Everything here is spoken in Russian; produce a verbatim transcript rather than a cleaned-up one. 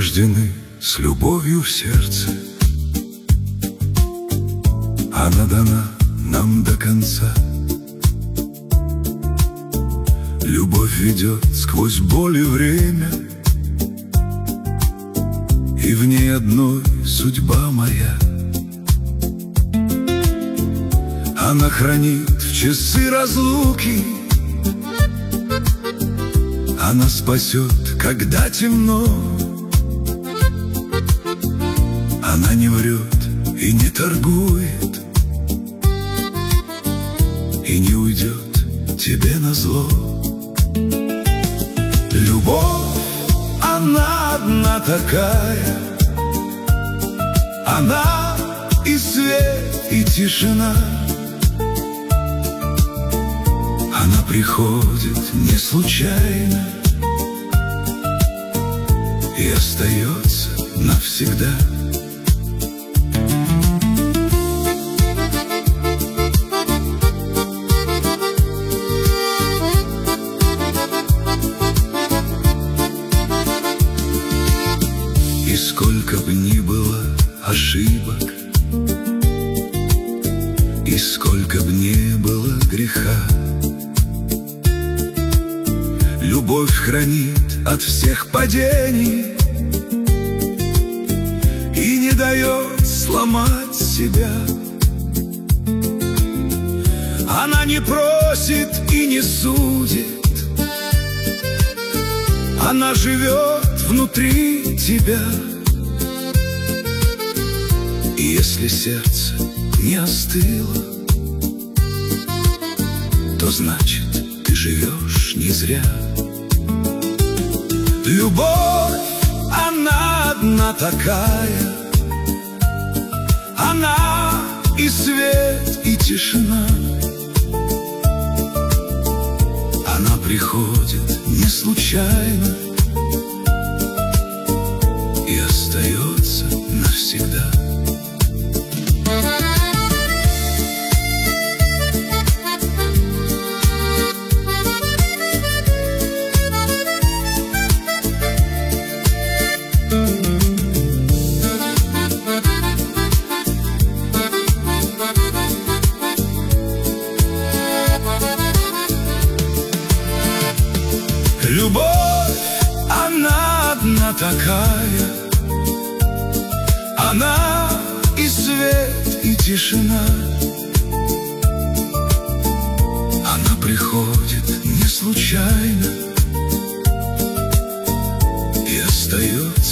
рождены с любовью в сердце. Она дана нам до конца. Любовь ведет сквозь боль и время, и в ней одной судьба моя. Она хранит в часы разлуки, она спасет, когда темно. Она не врет и не торгует, и не уйдет тебе назло. Любовь, она одна такая, она и свет, и тишина. Она приходит не случайно и остается навсегда. И сколько бы ни было ошибок, и сколько бы ни было греха, любовь хранит от всех падений и не дает сломать себя. Она не просит и не судит, она живет внутри тебя. И если сердце не остыло, то значит, ты живешь не зря. Любовь, она одна такая, она и свет, и тишина. Она приходит не случайно и остается навсегда. Любовь, она одна такая, она и свет, и тишина. Она приходит не случайно и остается